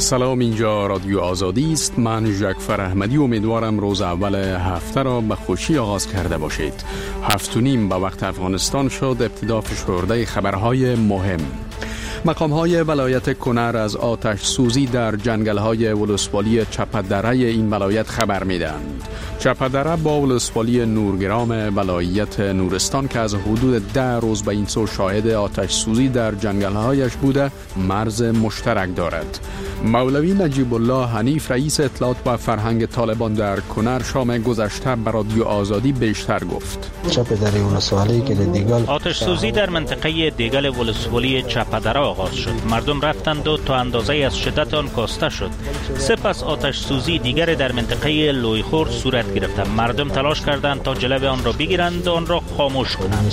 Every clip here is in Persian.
سلام، اینجا رادیو آزادی است. من ژکفر احمدی امیدوارم روز اول هفته را به خوشی آغاز کرده باشید. 7:30 به وقت افغانستان شد ابتدا فشرده خبرهای مهم. مقام‌های ولایت کنر از آتش سوزی در جنگل‌های ولسوالی چپدره این ولایت خبر می‌دهند. چپدره با ولسوالی نورگرام ولایت نورستان که از حدود 10 روز به این سو شاهد آتش سوزی در جنگل‌هایش بوده مرز مشترک دارد. مولوی نجیب الله حنیف رئیس اطلاعات و فرهنگ طالبان در کنر شام گذشته به رادیو آزادی بیشتر گفت. چپدره ولسوالی که دیگل آتش سوزی در منطقه دیگل ولسوالی چپدره آغاز شد. مردم رفتند و تا اندازه از شدت آن کاسته شد. سپس آتش سوزی دیگر در منطقه لویخور صورت گرفت. مردم تلاش کردند تا جلوی آن را بگیرند و آن را خاموش کنند.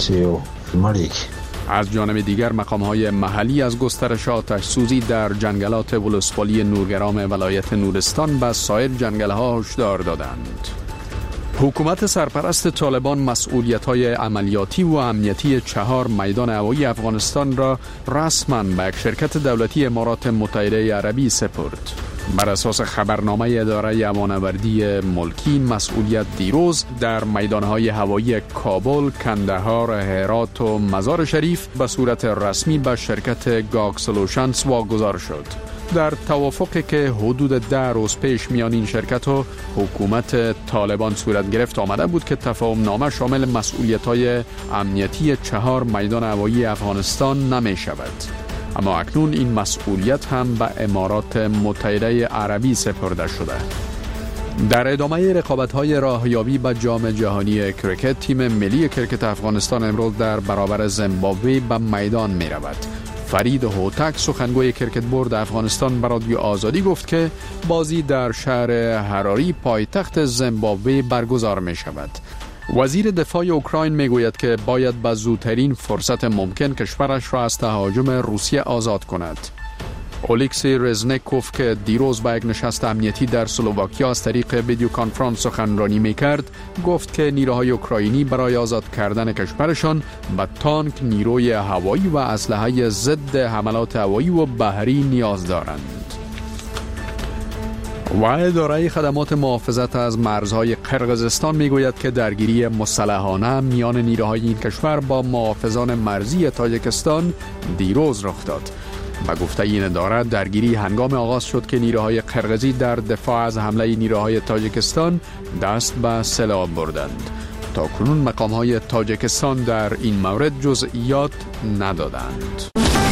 از جانب دیگر مقام‌های محلی از گسترش آتش سوزی در جنگلات ولسوالی نورگرام ولایت نورستان به سایر جنگل‌ها هشدار دادند. حکومت سرپرست طالبان مسئولیت‌های عملیاتی و امنیتی 4 میدان هوایی افغانستان را رسماً به یک شرکت دولتی امارات متحده عربی سپرد. بر اساس خبرنامه اداره امان‌آوری ملکی مسئولیت دیروز در میدان‌های هوایی کابل، کندهار، هرات و مزار شریف به صورت رسمی به شرکت گاگ سولوشنز واگذار شد. در توافقی که حدود 10 روز پیش میان این شرکت و حکومت طالبان صورت گرفت آمده بود که تفاهم نامه شامل مسئولیت‌های امنیتی 4 میدان هوایی افغانستان نمی شود. اما اکنون این مسئولیت هم به امارات متحده عربی سپرده شده. در ادامه رقابت‌های راهیابی به جام جهانی کرکت، تیم ملی کرکت افغانستان امروز در برابر زیمبابوه به میدان می رود. فرید هوتک سخنگوی کرکت بورد افغانستان به رادیو آزادی گفت که بازی در شهر هراری پایتخت زیمبابوه برگزار می شود. وزیر دفاع اوکراین می گوید که باید به زودترین فرصت ممکن کشورش را از تهاجم روسیه آزاد کند. اولیکسی رزنکوف که دیروز به یک نشست امنیتی در اسلواکیا از طریق ویدیو کنفرانس سخنرانی می‌کرد، گفت که نیروهای اوکراینی برای آزاد کردن کشورشان به تانک، نیروی هوایی و اسلحه ضد حملات هوایی و بحری نیاز دارند. و اداره خدمات محافظت از مرزهای قرقیزستان میگوید که درگیری مسلحانه میان نیروهای این کشور با محافظان مرزی تاجیکستان دیروز رخ داد. به گفته این اداره درگیری هنگام آغاز شد که نیروهای قرقیزی در دفاع از حمله نیروهای تاجیکستان دست به سلاح بردند. تا کنون مقام‌های تاجیکستان در این مورد جزئیات ندادند.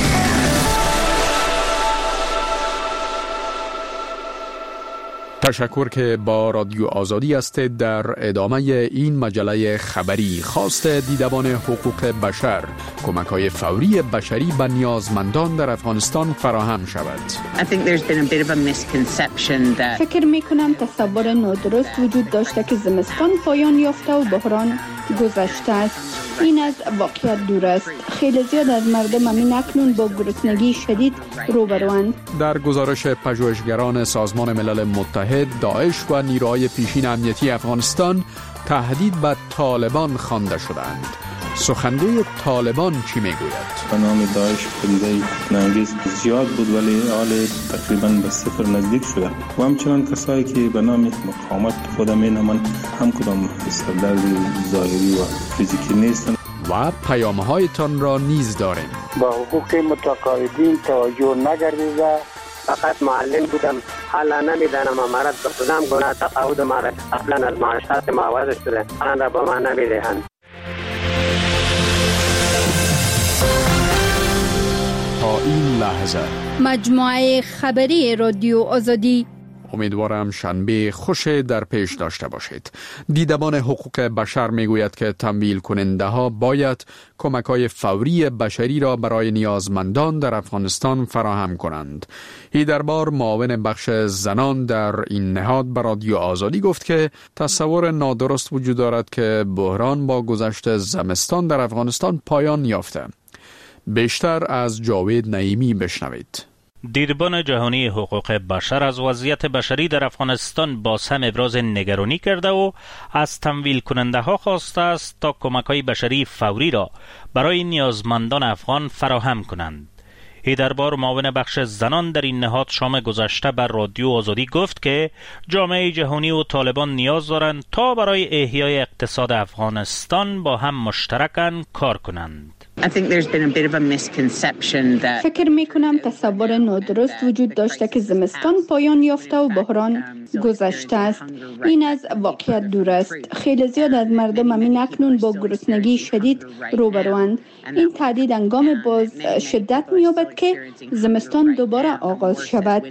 تشکر که با رادیو آزادی هستید. در ادامه این مجله خبری خواست دیدبان حقوق بشر کمک‌های فوری بشری به نیازمندان در افغانستان فراهم شود. فکر می‌کنم تصور نادرست وجود داشته که زمستان پایان یافته و بحران گذشته است. این از واقعیت دور است. خیلی زیاد از مردم همین اکنون با گرسنگی شدید روبروند. در گزارش پژوهشگران سازمان ملل متحد، داعش و نیروهای پیشین امنیتی افغانستان تهدید به طالبان خوانده شدند. سخنگوی طالبان چی میگوید؟ به نام داعش پدیده ناانگیز زیاد بود ولی حال تقریبا به صفر نزدیک شده و همچنان کسایی که به نام مقاومت خود مینامند هم کدام سردرد ظاهری و فیزیکی نیستند. و پیام‌هایتان را نیز داریم. با حقوق متقاعدین توجه نگردیده، فقط معلم بودم، حالا نمیدانم امارت به کدام گناه تقاعد ما را قبلا از معاشات ما عوض شده، آن را به ما نمیدهند. تا این لحظه مجموعه خبری رادیو آزادی. امیدوارم شنبه خوش در پیش داشته باشید. دیدبان حقوق بشر میگوید که تمویل کننده ها باید کمک‌های فوری بشری را برای نیازمندان در افغانستان فراهم کنند. هیدربار معاون بخش زنان در این نهاد به رادیو آزادی گفت که تصور نادرست وجود دارد که بحران با گذشت زمستان در افغانستان پایان یافته. بیشتر از جاوید نعیمی بشنوید. دیدبان جهانی حقوق بشر از وضعیت بشری در افغانستان باز هم ابراز نگرانی کرده و از تمویل کننده ها خواسته است تا کمک های بشری فوری را برای نیازمندان افغان فراهم کنند. هیدربار معاون بخش زنان در این نهاد شام گذشته بر رادیو آزادی گفت که جامعه جهانی و طالبان نیاز دارند تا برای احیای اقتصاد افغانستان با هم مشترکاً کار کنند. فکر می کنم تصور نادرست وجود داشته که زمستان پایان یافته و بحران گذشته است. این از واقعیت دور است. خیلی زیاد از مردم همین اکنون با گرسنگی شدید روبروند. این تهدید هنگام باز شدت می یابد که زمستان دوباره آغاز شود.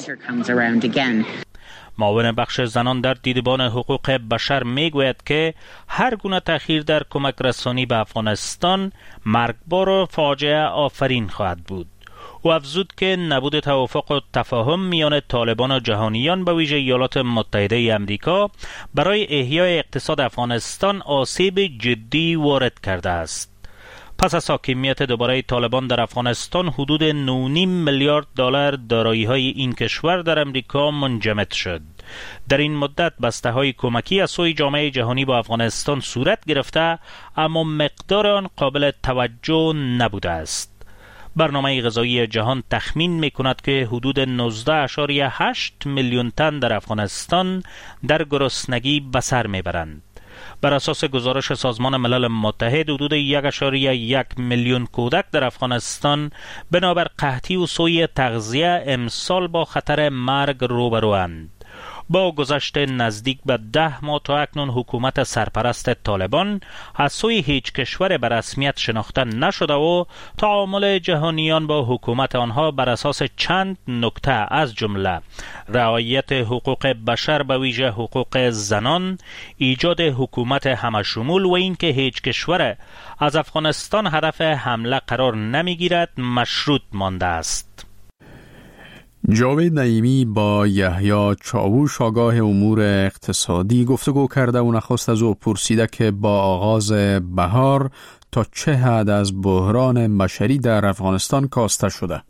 معاون بخش زنان در دیدبان حقوق بشر میگوید که هر گونه تأخیر در کمک رسانی به افغانستان مرگبار و فاجعه آفرین خواهد بود. او افزود که نبود توافق و تفاهم میان طالبان و جهانیان به ویژه ایالات متحده آمریکا برای احیای اقتصاد افغانستان آسیب جدی وارد کرده است. پس از حاکمیت دوباره طالبان در افغانستان حدود 9.5 میلیارد دلار دارایی‌های این کشور در امریکا منجمد شد. در این مدت بسته‌های کمکی از سوی جامعه جهانی با افغانستان صورت گرفته اما مقدار آن قابل توجه نبوده است. برنامه غذایی جهان تخمین می‌کند که حدود 19.8 میلیون تن در افغانستان در گرسنگی به سر می‌برند. بر اساس گزارش سازمان ملل متحد حدود 1.1 میلیون کودک در افغانستان بنابر قحطی و سوء تغذیه امسال با خطر مرگ روبروند. با گذشت نزدیک به 10 ماه تا اکنون حکومت سرپرست طالبان از سوی هیچ کشور به رسمیت شناخته نشده و تعامل جهانیان با حکومت آنها بر اساس چند نکته از جمله رعایت حقوق بشر به ویژه حقوق زنان، ایجاد حکومت همشمول و اینکه هیچ کشور از افغانستان هدف حمله قرار نمیگیرد مشروط مانده است. جاوید نعیمی با یحیی چاووش آگاه امور اقتصادی گفتگو کرده و نخست از او پرسیده که با آغاز بهار تا چه حد از بحران بشری در افغانستان کاسته شده.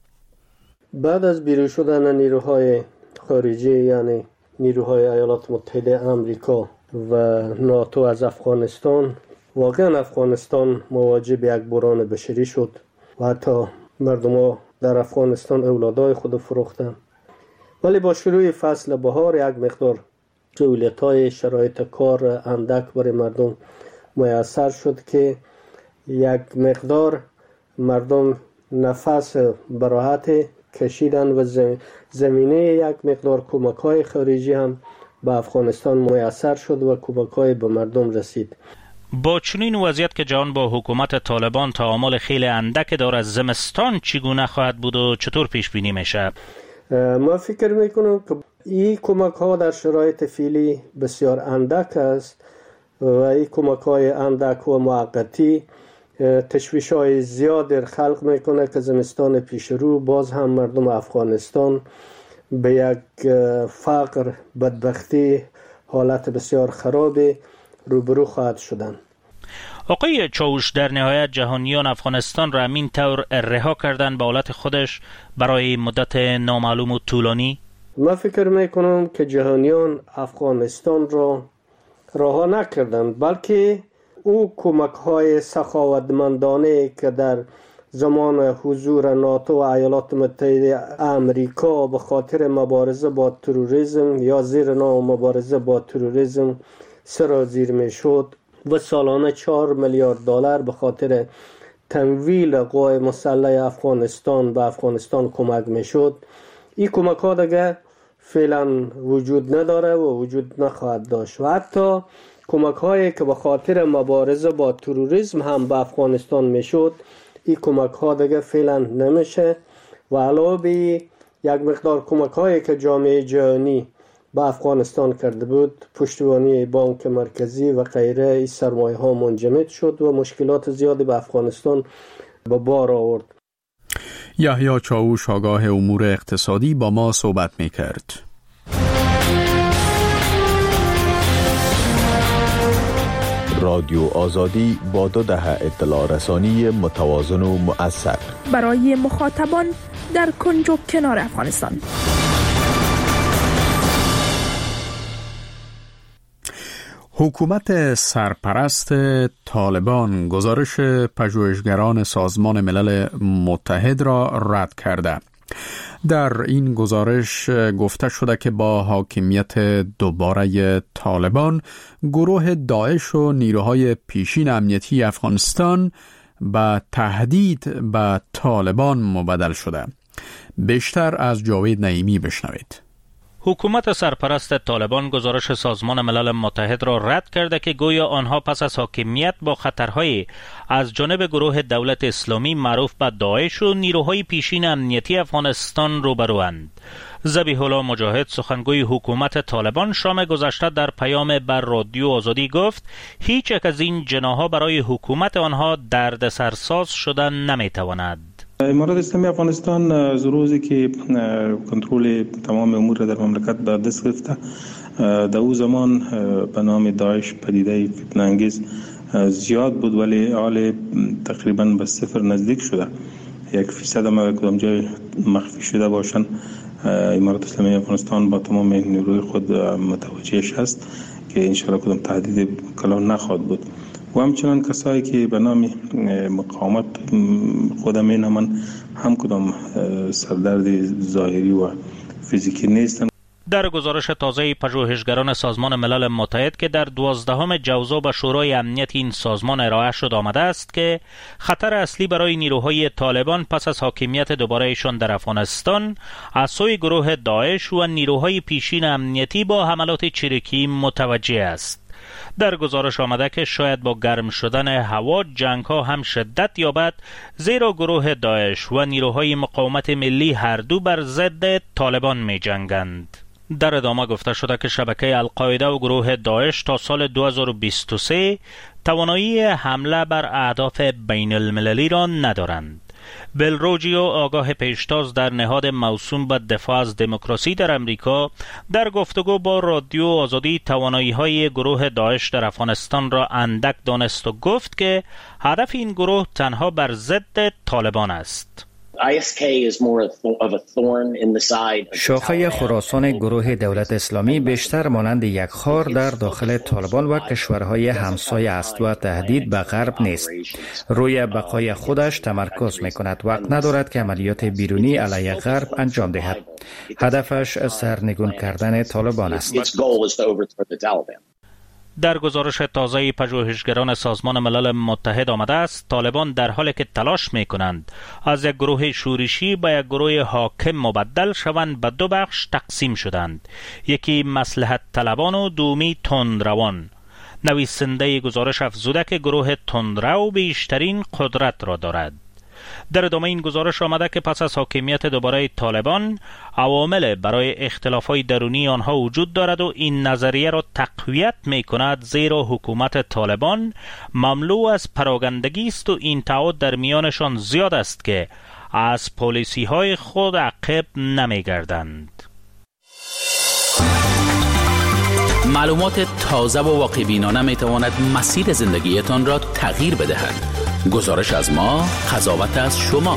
بعد از بیرون شدن نیروهای خارجی یعنی نیروهای ایالات متحده آمریکا و ناتو از افغانستان، واقعا افغانستان مواجه به یک بحران بشری شد و حتی مردم در افغانستان اولادای خود فروختن. ولی با شروع فصل بهار یک مقدار سهولت‌های شرایط کار اندک برای مردم میسر شد که یک مقدار مردم نفس براحت کشیدن و زمینه یک مقدار کمک‌های خارجی هم به افغانستان میسر شد و کمک‌های به مردم رسید. با چنین وضعیت که جهان با حکومت طالبان تعامل خیلی اندک دارد، زمستان چگونه خواهد بود و چطور پیش بینی میشه؟ ما فکر میکنم که این کمک ها در شرایط فعلی بسیار اندک است و این کمک های اندک و موقتی تشویش های زیاد خلق میکنه که زمستان پیش رو باز هم مردم افغانستان به یک فقر، بدبختی، حالت بسیار خرابی روبرو خواهد شدن. آقای چاووش، در نهایت جهانیان افغانستان را همین طور رها کردن به حالت خودش برای مدت نامعلوم و طولانی؟ من فکر میکنم که جهانیان افغانستان را رها نکردند، بلکه او کمک های سخاوتمندانه که در زمان حضور ناتو و ایالات متحده آمریکا به خاطر مبارزه با تروریسم یا زیر نام مبارزه با تروریسم سرازیر می شد و سالانه 4 میلیارد دلار به خاطر تمویل قوای مسلح افغانستان به افغانستان کمک می شد، این کمک ها دیگه فعلا وجود نداره و وجود نخواهد داشت و حتی کمک هایی که به خاطر مبارزه با تروریسم هم به افغانستان می شد، این کمک ها دیگه فعلا نمیشه و علاوه بر یک مقدار کمک هایی که جامعه جهانی با افغانستان کرده بود، پشتیبانی بانک مرکزی و غیره، این سرمایه ها منجمد شد و مشکلات زیادی به افغانستان به بار آورد. یحیی چاووش آگاه امور اقتصادی با ما صحبت می کرد. رادیو آزادی با 2 دهه اطلاع رسانی متوازن و مؤثر برای مخاطبان در کنج و کنار افغانستان. حکومت سرپرست طالبان گزارش پژوهشگران سازمان ملل متحد را رد کرده. در این گزارش گفته شده که با حاکمیت دوباره طالبان، گروه داعش و نیروهای پیشین امنیتی افغانستان به تهدید به طالبان مبدل شده. بیشتر از جاوید نعیمی بشنوید. حکومت سرپرست طالبان گزارش سازمان ملل متحد را رد کرده که گویا آنها پس از حاکمیت با خطرهای از جانب گروه دولت اسلامی معروف به داعش و نیروهای پیشین امنیتی افغانستان روبروند. ذبیح الله مجاهد سخنگوی حکومت طالبان شام گذشته در پیام بر رادیو آزادی گفت هیچ یک از این جناح‌ها برای حکومت آنها دردسرساز شدن نمیتواند. امارات اسلامی افغانستان از روزی که کنترل تمام امور را در مملکت به دست گرفته، در او زمان به نام داعش پدیده فتنه انگیز زیاد بود ولی حال تقریبا به صفر نزدیک شده. 1% هم کدام جای مخفی شده باشند. امارات اسلامی افغانستان با تمام نیروی خود متوجهش است که انشاءالله کدام تهدید کلان نخواهد بود. و همچنان کسایی که به نام مقاومت خودم مینامند هم کدام سردرد ظاهری و فیزیکی نیستند. در گزارش تازه پژوهشگران سازمان ملل متحد که در 12 جوزا به شورای امنیت این سازمان ارائه شد آمده است که خطر اصلی برای نیروهای طالبان پس از حاکمیت دوبارهشان در افغانستان از سوی گروه داعش و نیروهای پیشین امنیتی با حملات چریکی متوجه است. در گزارش آمده که شاید با گرم شدن هوا جنگ ها هم شدت یابد، زیرا گروه داعش و نیروهای مقاومت ملی هر دو بر ضد طالبان می جنگند. در ادامه گفته شده که شبکه القاعده و گروه داعش تا سال 2023 توانایی حمله بر اهداف بین المللی را ندارند. بلروجیو آگاه پیشتاز در نهاد موسوم به دفاع از دموکراسی در امریکا در گفتگو با رادیو آزادی توانایی‌های گروه داعش در افغانستان را اندک دانست و گفت که هدف این گروه تنها بر ضد طالبان است. شاخه خراسان گروه دولت اسلامی بیشتر مانند یک خار در داخل طالبان و کشورهای همسایه است و تهدید به غرب نیست. روی بقای خودش تمرکز می‌کند، وقت ندارد که عملیات بیرونی علیه غرب انجام دهد. هدفش سرنگون کردن طالبان است. در گزارش تازه پژوهشگران سازمان ملل متحد آمده است طالبان در حالی که تلاش می کنند از یک گروه شورشی به یک گروه حاکم مبدل شوند به دو بخش تقسیم شدند، یکی مصلحت طلبان و دومی تندروان. نویسنده گزارش افزوده که گروه تندرو بیشترین قدرت را دارد. در ادامه این گزارش آمده که پس از حاکمیت دوباره طالبان عوامل برای اختلافات درونی آنها وجود دارد و این نظریه را تقویت می کند، زیرا حکومت طالبان مملو از پراگندگی است و این تعهد در میانشان زیاد است که از پالیسی های خود عقب نمی گردند. معلومات تازه و واقع بینانه می تواند مسیر زندگیتان را تغییر بدهد. گزارش از ما، قضاوت از شما.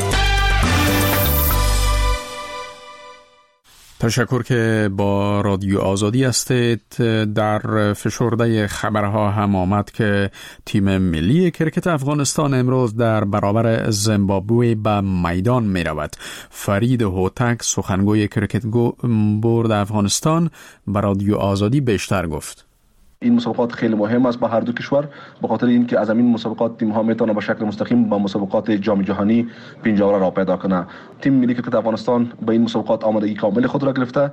تشکر که با رادیو آزادی هستید. در فشرده خبرها هم آمد که تیم ملی کرکت افغانستان امروز در برابر زیمبابوه به میدان می رود. فرید هوتک سخنگوی کرکت بورد افغانستان به رادیو آزادی بیشتر گفت. این مسابقات خیلی مهم است با هر دو کشور، به خاطر اینکه از این مسابقات تیم ها میتونه به شکل مستقیم با مسابقات جام جهانی پنجره را پیدا کنه. تیم ملی کرکت افغانستان به این مسابقات آمادگی کامل خود را گرفته.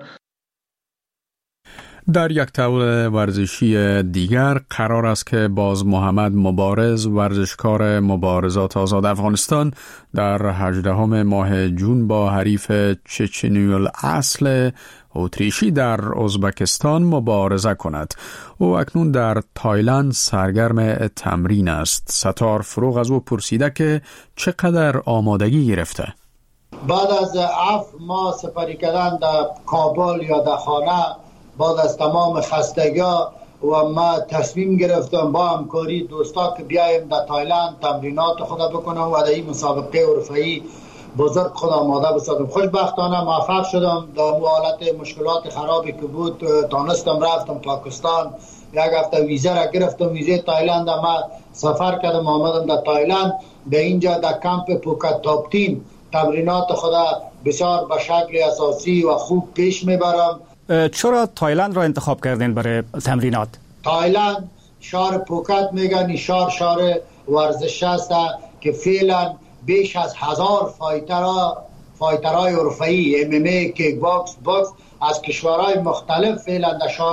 در یک طور ورزشی دیگر قرار است که باز محمد مبارز ورزشکار مبارزات آزاد افغانستان در 18 ماه جون با حریف چچنیول اصل اتریشی در ازبکستان مبارزه کند. او اکنون در تایلند سرگرم تمرین است. ستار فروغ از او پرسیده که چقدر آمادگی گرفته. بعد از 7 ماه سپری کردن در کابل یا در خانه، بعد از تمام خستگی‌ها و ما تصمیم گرفتم با همکاری دوستا که بیایم در تایلند تمرینات خود بکنم و در این مسابقه حرفه‌ای بزرگ خود آماده بسازم. خوشبختانه موفق شدم. در حالت مشکلات خرابی که بود تانستم رفتم پاکستان یک هفته ویزا را گرفتم، ویزای تایلند ما سفر کردم، آمدم در تایلند. در اینجا در کمپ پوکت تاپتین تمرینات خدا بسیار به شکل اساسی و خوب پیش میبرم. چرا تایلند را انتخاب کردین برای تمرینات؟ تایلند شهر پوکت میگن، شهر ورزش است که فعلا بیش از 1000 فایترهای اروپایی MMA، کیک باکس از کشورهای مختلف فعلا در شهر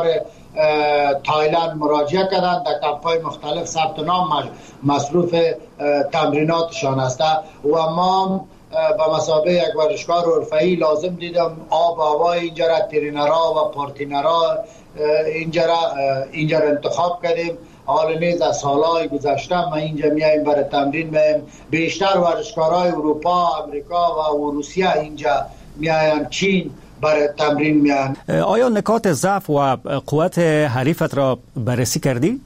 تایلند مراجعه کردند. در کمپ‌های مختلف ثبت نام مصروف تمریناتشان است و ما به مثابه یک ورزشکار اروپایی لازم دیدم آب و هوای اینجا را، ترینرها و پارتینرها اینجا را انتخاب کردیم. حال نیز از سالهای گذشته ما اینجا میایم برای تمرین میایم. بیشتر ورزشکارهای اروپا، امریکا و روسیه اینجا میاین، چین برای تمرین میان. آیا نکات ضعف و قوت حریفت را بررسی کردی؟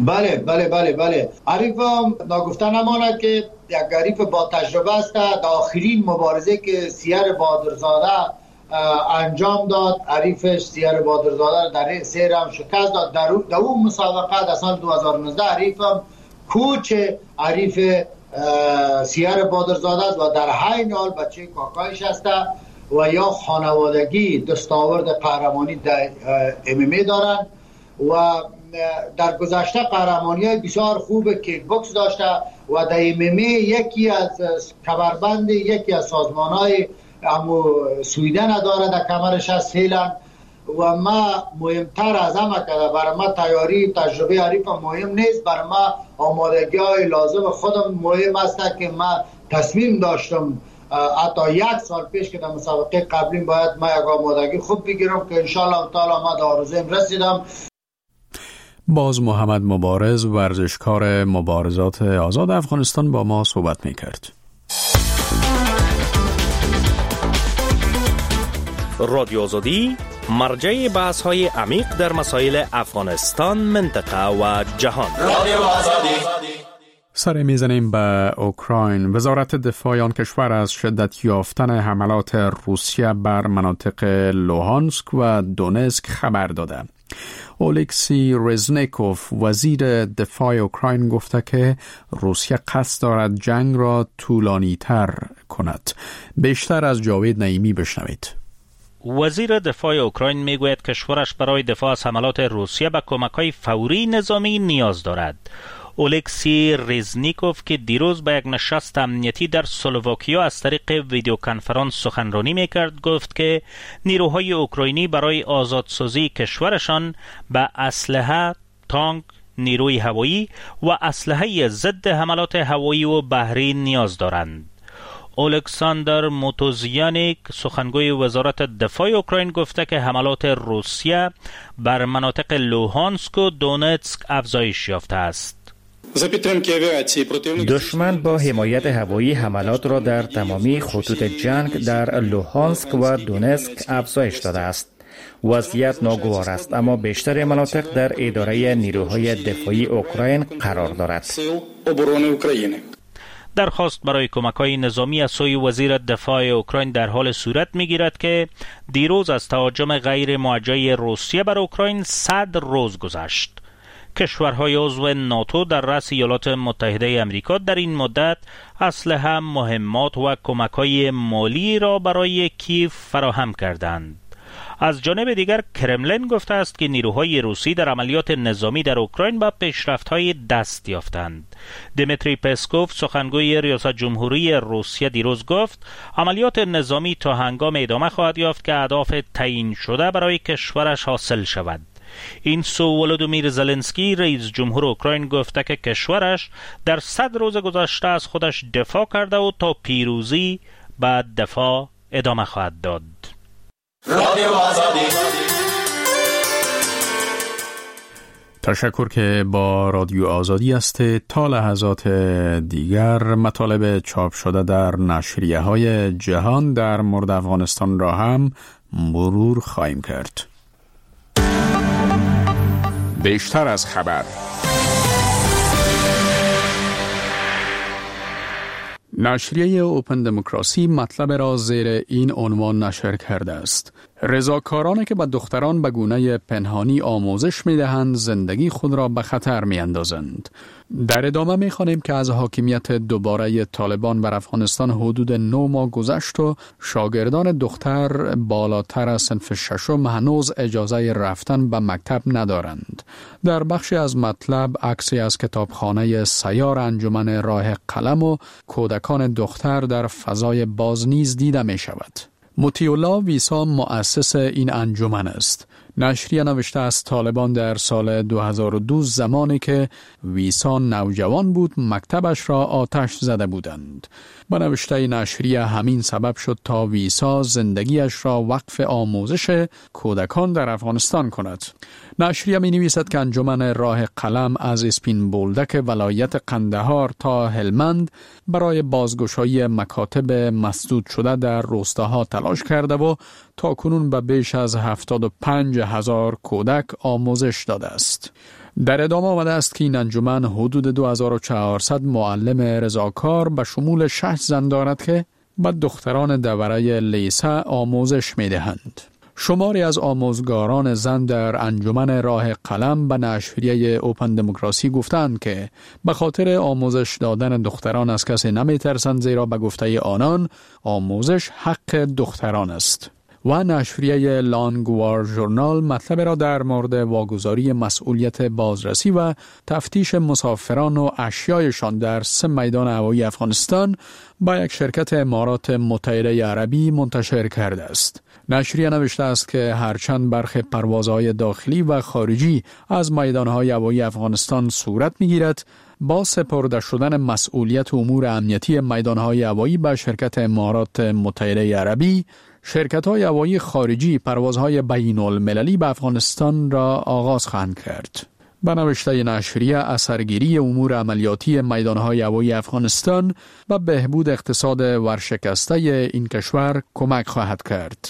بله. حریفم ناگفته نماند که یک حریف با تجربه است. در آخرین مبارزه که سیر بادرزاده انجام داد، حریفش سیر بادرزاده در 3 راند شکست داد. در اون مسابقه در سال 2019 حریفم کوچ حریف سیر بادرزاده است و در حین حال بچه کاکایش است و یا خانوادگی دستاورد قهرمانی در MMA دارند و در گذشته قهرمانی‌های بسیار خوب کیک باکس داشته و در MMA یکی از کمربند یکی از سازمان‌های سویدن داره در کمرش است فعلا. و ما مهمتر از همه که برای ما تیاری تجربه حریف مهم نیست، برای ما آمادگی‌های لازم خودم مهم است که ما تصمیم داشتم حتی 1 سال پیش که در مسابقه قبلی باید ما یک آمادگی خوب بگیرم که انشاءالله تعالی ما در آرزویم رسیدم. باز محمد مبارز، ورزشکار مبارزات آزاد افغانستان، با ما صحبت می‌کرد. رادیو آزادی مرجع بحث‌های عمیق در مسائل افغانستان، منطقه و جهان. رادیو آزادی. سر میزنیم به اوکراین. وزارت دفاع آن کشور از شدت یافتن حملات روسیه بر مناطق لوهانسک و دونسک خبر داده. اولکسی رزنیکوف، وزیر دفاع اوکراین، گفته که روسیه قصد دارد جنگ را طولانی تر کند. بیشتر از جاوید نعیمی بشنوید. وزیر دفاع اوکراین میگوید کشورش برای دفاع از حملات روسیه به کمک‌های فوری نظامی نیاز دارد. اولکسی رزنیکوف که دیروز به یک نشست امنیتی در سلوواکیا از طریق ویدیو کنفرانس سخنرانی میکرد، گفت که نیروهای اوکراینی برای آزادسازی کشورشان به اسلحه، تانک، نیروی هوایی و اسلحه ضد حملات هوایی و بحری نیاز دارند. الکساندر موتوزیانیک، سخنگوی وزارت دفاع اوکراین، گفته که حملات روسیه بر مناطق لوهانسک و دونتسک افزایش یافته است. دشمن با حمایت هوایی حملات را در تمامی خطوط جنگ در لوهانسک و دونسک افزایش داده است. وضعیت ناگوار است، اما بیشتر مناطق در اداره نیروهای دفاعی اوکراین قرار دارد. درخواست برای کمک‌های نظامی از سوی وزیر دفاع اوکراین در حال صورت می‌گیرد که دیروز از تهاجم غیر موجه روسیه بر اوکراین 100 روز گذشت. کشورهای عضو ناتو در رأس ایالات متحده آمریکا در این مدت اسلحه، مهمات و کمک‌های مالی را برای کیف فراهم کردند. از جانب دیگر کرملین گفته است که نیروهای روسی در عملیات نظامی در اوکراین به پیشرفت‌های دست یافتند. دمیتری پسکوف، سخنگوی ریاست جمهوری روسیه، دیروز گفت عملیات نظامی تا هنگام ادامه خواهد یافت که اهداف تعیین شده برای کشورش حاصل شود. این سو ولودیمیر زلنسکی، رئیس جمهور اوکراین، گفته که کشورش در 100 روز گذشته از خودش دفاع کرده و تا پیروزی به دفاع ادامه خواهد داد. رادیو آزادی. تشکر که با رادیو آزادی است. تا لحظات دیگر مطالب چاپ شده در نشریه‌های جهان در مورد افغانستان را هم مرور خواهیم کرد. بیشتر از خبر. نشریه اوپن دموکراسی مطلب را زیر این عنوان نشر کرده است: رضاکارانی که به دختران به گونه پنهانی آموزش می‌دهند زندگی خود را به خطر می‌اندازند. در ادامه می‌خوانیم که از حاکمیت دوباره طالبان بر افغانستان حدود 9 ماه گذشت و شاگردان دختر بالاتر از صنف ششم هنوز اجازه رفتن به مکتب ندارند. در بخشی از مطلب عکسی از کتابخانه سیار انجمن راه قلم و کودکان دختر در فضای باز نیز دیده می‌شود. مطیع الله ویسا مؤسس این انجمن است. نشریه نوشته است طالبان در سال 2002 زمانی که ویسا نوجوان بود مکتبش را آتش زده بودند. به نوشته نشریه همین سبب شد تا ویسا زندگیش را وقف آموزش کودکان در افغانستان کند. نشریه می نویسد که انجمن راه قلم از اسپین بولدک ولایت قندهار تا هلمند برای بازگشایی مکاتب مسدود شده در روستاها تلاش کرده و تا کنون به بیش از 75,000 کودک آموزش داده است. در ادامه آمده است که این انجمن حدود 2400 معلم رضاکار به شمول 6 زن دارد که به دختران دوره لیسه آموزش می دهند. شماری از آموزگاران زن در انجمن راه قلم به نشریه اوپن دموکراسی گفتند که به خاطر آموزش دادن دختران از کسی نمی ترسند، زیرا به گفته آنان آموزش حق دختران است. و نشریه لانگوار ژورنال مطلب را در مورد واگذاری مسئولیت بازرسی و تفتیش مسافران و اشیایشان در 3 میدان هوایی افغانستان با یک شرکت امارات متحده عربی منتشر کرده است. نشریه نوشته است که هرچند برخی پروازهای داخلی و خارجی از میدانهای هوایی افغانستان صورت می‌گیرد، با سپرده شدن مسئولیت امور امنیتی میدانهای هوایی به شرکت امارات متحده عربی، شرکت‌های هوایی خارجی پروازهای بین‌المللی به افغانستان را آغاز خواهند کرد. به نوشته نشریه اثرگیری امور عملیاتی میدانهای هوایی افغانستان و بهبود اقتصاد ورشکسته این کشور کمک خواهد کرد.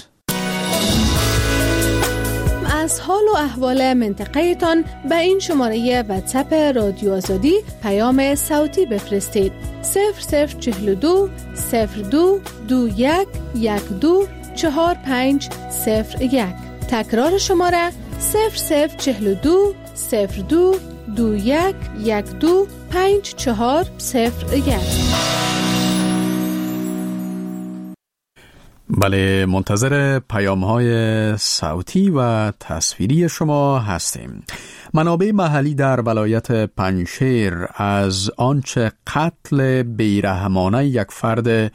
از حال و احوال منطقه تان به این شماره واتساپ رادیو آزادی پیام صوتی بفرستید: 0042 02 21 12 4501. تکرار شماره: 0042 02 21 12 5401. بله، منتظر پیام‌های صوتی و تصویری شما هستیم. منابع محلی در ولایت پنجشیر از آنچه قتل بیرحمانه یک فرد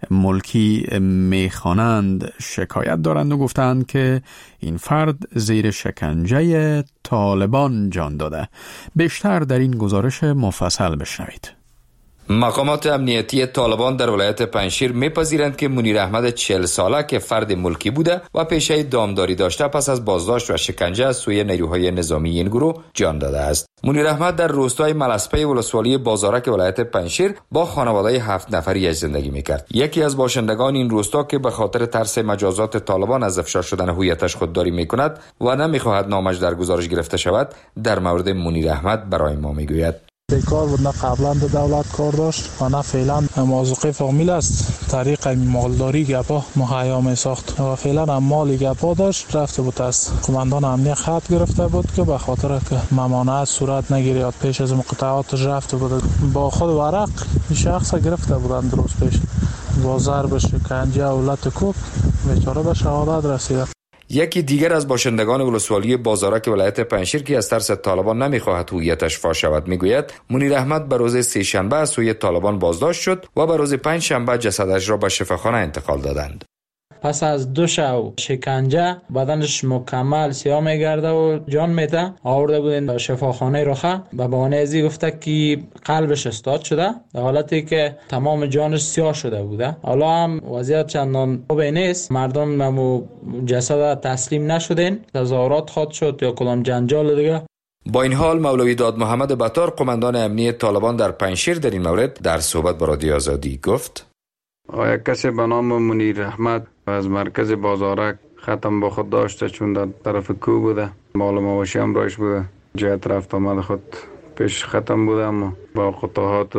ملکی میخوانند شکایت دارند و گفتند که این فرد زیر شکنجه طالبان جان داده. بیشتر در این گزارش مفصل بشنوید. مقامات امنیتی طالبان در ولایت پنجشیر میپذیرند که منیر احمد 40 ساله که فرد ملکی بوده و پیشه دامداری داشته پس از بازداشت و شکنجه از سوی نیروهای نظامی این گروه جان داده است. منیر احمد در روستای ملسپی ولسوالی بازارک ولایت پنجشیر با خانواده 7 نفری زندگی میکرد. یکی از باشندگان این روستا که به خاطر ترس مجازات طالبان از افشا شدن هویتش خودداری میکند و نمیخواهد نامش در گزارش گرفته شود، در مورد منیر احمد برای ما میگوید: بیکار بود، نه قبلا به دولت کار داشت و نه فعلا موظف فامیل است. طریق مالداری گپا مهیا می ساخت و فعلا هم مالی گپا داشت. رفته بود از قماندان امنیت خط گرفته بود که به خاطر که ممانعت صورت نگیرد پیش از مقاطعاتش رفته بود. با خود ورق شخص گرفته بودن درست پیش با ضرب شکنجه و لط کوب بیچاره به شهادت رسید. یکی دیگر از باشندگان ولسوالی بازارک ولایت پنجشیر که از ترس طالبان نمیخواهد هویتش فاش شود میگوید: منیر احمد به روز 3 شنبه از سوی طالبان بازداشت شد و به روز 5 شنبه جسدش را به شفاخانه انتقال دادند. پس از 2 شب شکنجه بدنش مکمل سیاه میگرده و جان میده. آورده بودن شفاخانه رخه. به بهانه ازی گفته که قلبش استاد شده در حالتی که تمام جانش سیاه شده بوده. حالا هم وضعیت چندان خوبی نیست. مردم ممو جسد تسلیم نشدن. تظاهرات خواد شد یا کدام جنجال دیگه. با این حال مولوی داد محمد بطار قماندان امنیت طالبان در پنجشیر در این مورد در صحبت با رادیو آزادی گفت: یک کسی به نام منیر احمد از مرکز بازارک ختم با خود داشته، چون در طرف کو بوده، مال مواشی هم رایش بوده، جهت رفت آمد خود پیش ختم بوده، اما با قطعات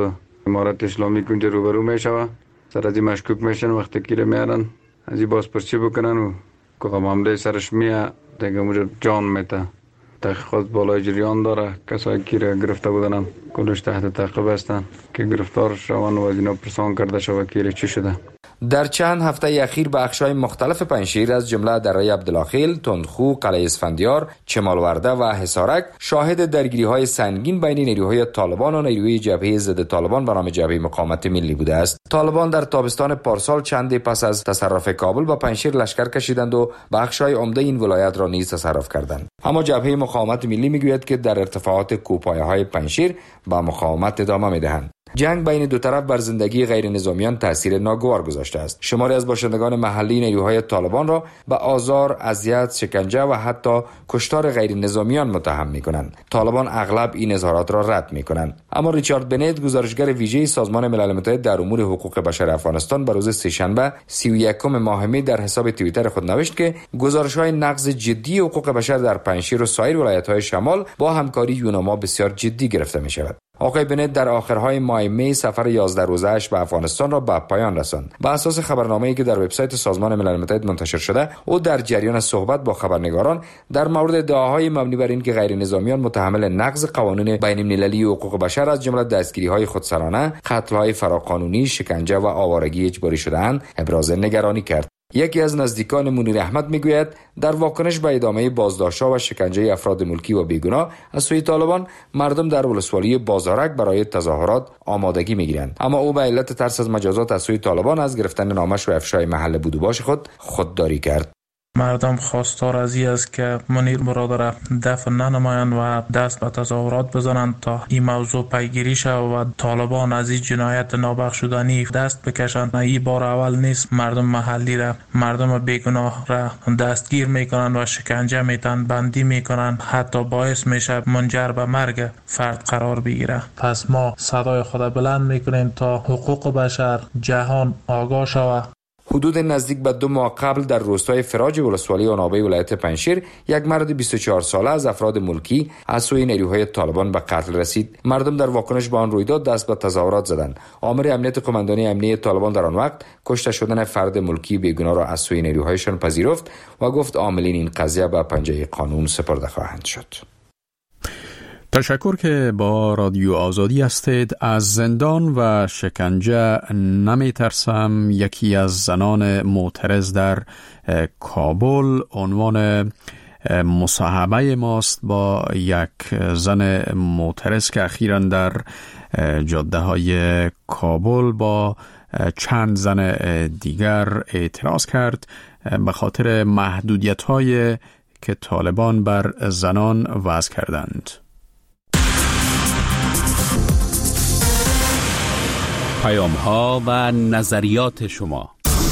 امارت اسلامی کنجا روبرو میشوه، سر از این مشکوک میشن، وقتی که میارن از این بازپرسی بکنن و که معامله سرش میه دیگه موجود جان میته. تحقیقات بالای جریان داره، کسایی که گرفته بودن کلش تحت تعقیب هستن که گرفتار شوند و از اینا پرسان کرده شود که چی شده. در چند هفته اخیر بخش‌های مختلف پنجشیر از جمله دره عبدالخیل، تندخو، قلعه اسفندیار، چمالورده و حصارک شاهد درگیری‌های سنگین بین نیروهای طالبان و نیروی جبهه ضد طالبان به نام جبهه مقاومت ملی بوده است. طالبان در تابستان پارسال چندی پس از تصرف کابل به پنجشیر لشکر کشیدند و بخش‌های عمده این ولایت را نیز تصرف کردند. اما جبهه مقاومت ملی میگوید که در ارتفاعات کوهپایه‌های پنجشیر به مقاومت ادامه می‌دهند. جنگ بین دو طرف بر زندگی غیر نظامیان تاثیر ناگوار گذاشته است. شماری از باشندگان محلی نیروهای طالبان را به آزار، اذیت، شکنجه و حتی کشتار غیر نظامیان متهم می‌کنند. طالبان اغلب این اظهارات را رد می‌کنند. اما ریچارد بنت، گزارشگر ویژه سازمان ملل متحد در امور حقوق بشر افغانستان، به روز سه‌شنبه 31 ماه می در حساب توییتر خود نوشت که گزارش‌های نقض جدی حقوق بشر در پنجشیر و سایر ولایت‌های شمال با همکاری یوناما بسیار جدی گرفته می‌شود. آقای بنت در آخرهای ماه می سفر 11 روزه‌اش به افغانستان را به پایان رساند. بر اساس خبرنامه‌ای که در وبسایت سازمان ملل متحد منتشر شده، او در جریان صحبت با خبرنگاران در مورد ادعاهای مبنی بر اینکه غیر نظامیان متحمل نقض قوانین بین‌المللی حقوق بشر از جمله دستگیری‌های خودسرانه، قتل‌های فراقانونی، شکنجه و آوارگی اجباری شده‌اند، ابراز نگرانی کرد. یکی از نزدیکان منیر احمد میگوید در واکنش به ادامه بازداشت‌ها و شکنجه افراد ملکی و بیگناه از سوی طالبان، مردم در ولسوالی بازارک برای تظاهرات آمادگی میگیرند. اما او به علت ترس از مجازات از سوی طالبان از گرفتن نامش و افشای محل بود و باش خود خودداری کرد. مردم خواستار از این است که منیر برادر دفن ننمایند و دست به تظاهرات بزنند تا این موضوع پیگیری شود و طالبان از این جنایت نابخشودنی دست بکشند. این بار اول نیست مردم محلی را، مردم بیگناه را دستگیر میکنند و شکنجه میتن، بندی میکنند، حتی باعث میشه منجر به مرگ فرد قرار بگیره. پس ما صدای خود بلند میکنیم تا حقوق بشر جهان آگاه شود. حدود نزدیک به 2 ماه قبل در روستای فراج ولسوالی آنابه ولایت پنجشیر یک مرد 24 ساله از افراد ملکی از سوی نیروهای طالبان به قتل رسید. مردم در واکنش به آن رویداد دست به تظاهرات زدند. آمر امنیت قماندانی امنیت طالبان در آن وقت کشته شدن فرد ملکی بیگناه را از سوی نیروهایشان پذیرفت و گفت عاملین این قضیه به پنجه قانون سپرده خواهند شد. تشکر که با رادیو آزادی هستید. از زندان و شکنجه نمی ترسم یکی از زنان معترض در کابل عنوان مصاحبه ماست با یک زن معترض که اخیراً در جاده های کابل با چند زن دیگر اعتراض کرد به خاطر محدودیت های که طالبان بر زنان وضع کردند. پیام‌ها و نظریات شما.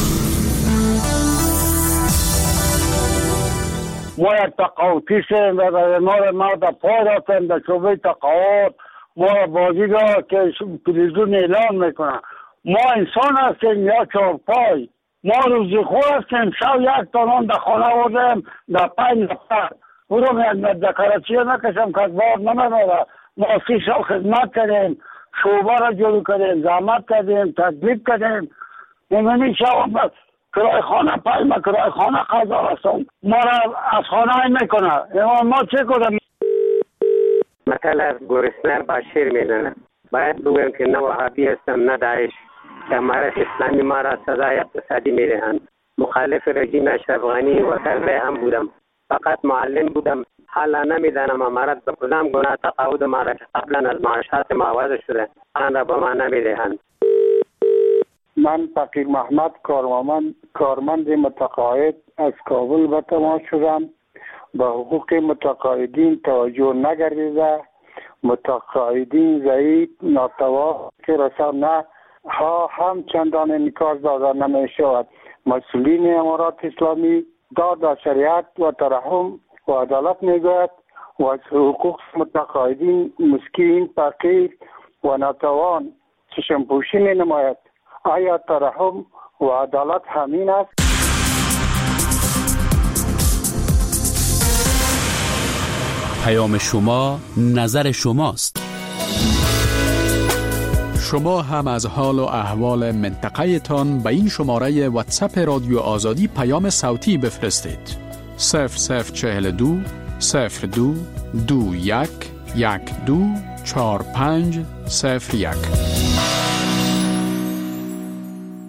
ما یک تقاوتیشیم و ما در پای رفتیم در شعبه تقاوت. ما بازی را که تلویزیون اعلان میکنن ما انسان هستیم یا چهارپای، ما روزی خور هستیم. شب یک تانان در خانه آوردیم در 5 نفر او را دکارچی نکشم که بار نمیداره. ما 30 سال خدمت کردیم، شعبه را جلو کردیم، زحمت کردیم، تکلیف کردیم. نمیدونی شب کرای خانه پای ما کرای خانه قضا هستم، ما را از خانه میکنه. ما چه کنم؟ مثلا از گرسنه با شیر میزنه. باید بگویم که نه وهابی هستم نه داعش، که امارت اسلامی ما را سزای اقتصادی میدهند. مخالف رژیم اشرف غنی و طلبه هم بودم، فقط معلم بودم. حالا نمیدانم امارت به کدام گناه تقاعد ما را قبلا از معاشات ما عوض شده آن را به ما نمیدهند. من فقیر محمد کارمند متقاعد از کابل به تماس شدم. به حقوق متقاعدین توجه نگردیده، متقاعدین ضعیف ناتوا که رسانه ها هم چندان انعکاس داده نمی شود. مسئولین امارات اسلامی داد شریعت و ترحم و عدالت میگوید و از حقوق متقاعدین مسکین، فقیر و ناتوان چشم پوشی می نماید. آیا ترحم و عدالت همین است؟ پیام شما نظر شماست. شما هم از حال و احوال منطقه تان به این شماره واتساپ رادیو آزادی پیام صوتی بفرستید. 0042 02 21 12 45 01.